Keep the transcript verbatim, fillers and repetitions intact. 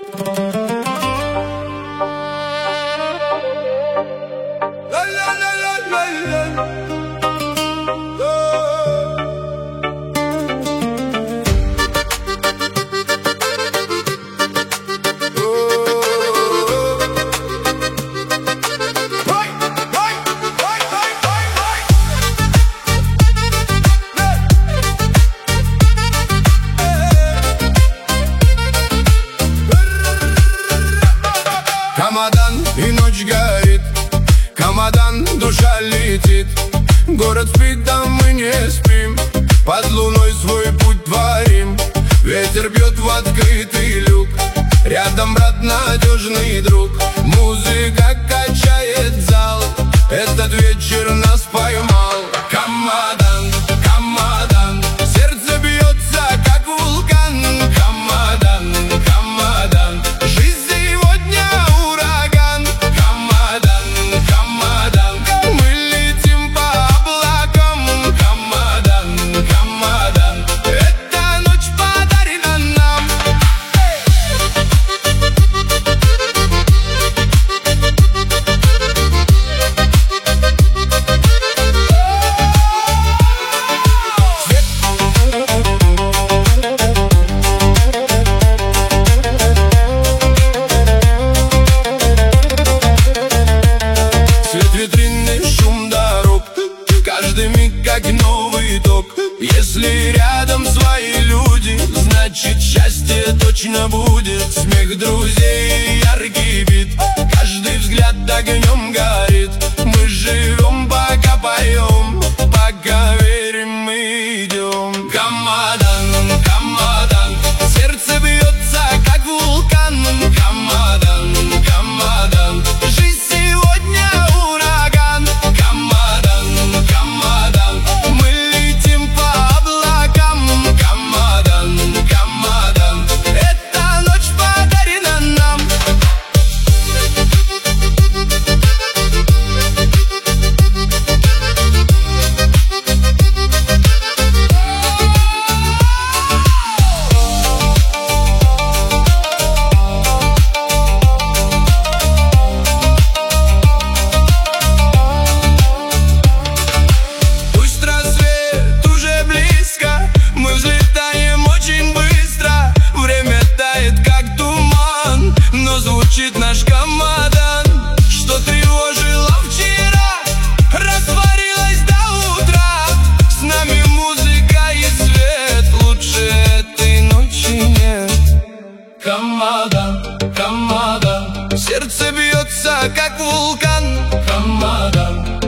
Камадан, и ночь горит, Камадан, душа летит. Город спит, а мы не спим, под луной свой путь творим. Ветер бьет в открытый люк, рядом брат, надежный друг. Музыка качает зал, этот вечер нас поймал. Камадан, Камадан, сердце бьется, как вулкан. Камадан, Камадан, жизнь сегодня ураган. Камадан, Камадан, мы летим по облакам. Камадан, Камадан, эта ночь подарена нам. Витрины, шум дорог, каждый миг как новый итог. Если рядом свои люди, значит счастье точно будет. Смех друзей, яркий бит, каждый взгляд огнем горит. Мы живем, пока поем, пока верим, мы идем. Камадан, Камадан, сердце бьется, как вулкан. Камадан, Камадан, жизнь сегодня ураган. Камадан, Камадан, мы летим по облакам. Камадан, Камадан, эта ночь подарена нам. Звучит наш Камадан, что тревожило вчера, растворилось до утра. С нами музыка и свет, лучше этой ночи нет. Камадан, Камадан, сердце бьется, как вулкан. Камадан.